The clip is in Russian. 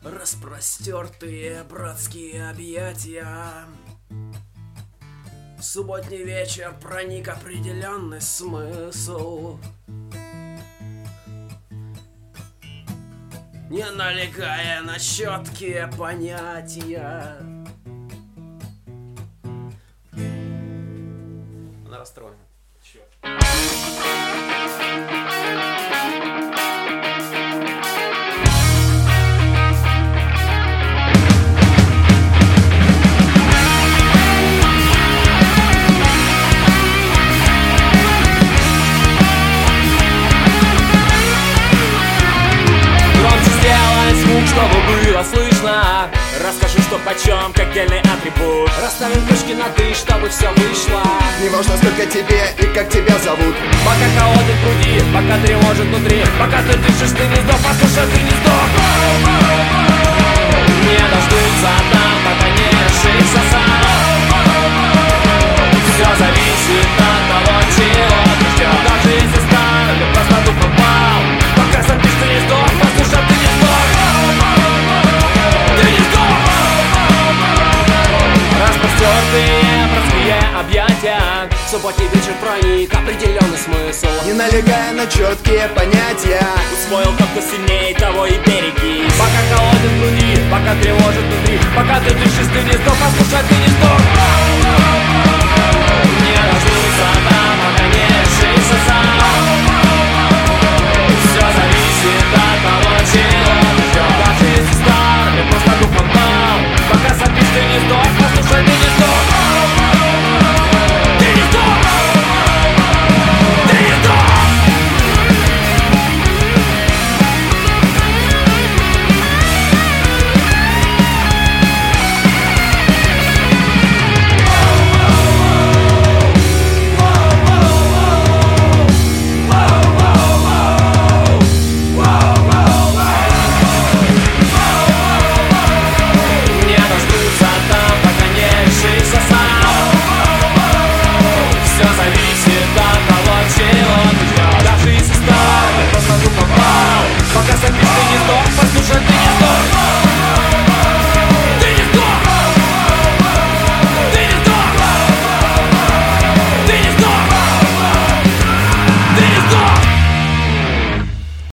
Распростертые братские объятия. В субботний вечер проник определенный смысл. Не налегая на четкие понятия. Она расстроена. Черт. Чтобы было слышно, расскажу, что почем, как отдельный атрибут. Расставим точки над «и», чтобы все вышло. Не важно, сколько тебе и как тебя зовут. Пока холодит в груди, пока тревожит внутри, пока ты дышишь, ты не сдох, послушай, ты не сдох. Не дождутся там, пока не решишься сам. Все зависит от того, чего ты ждешь. Даже если стар или просто тупо пал, пока сопишь, ты не сдох, послушай, ты не сдох. Распростертые братские объятия. В субботний вечер проник определенный смысл. Не налегая на четкие понятия. Усвоил, кто сильнее, того и береги. Пока холодит в груди, пока тревожит внутри, пока ты дышишь, ты не сдох, послушай, ты не сдох. Не дождутся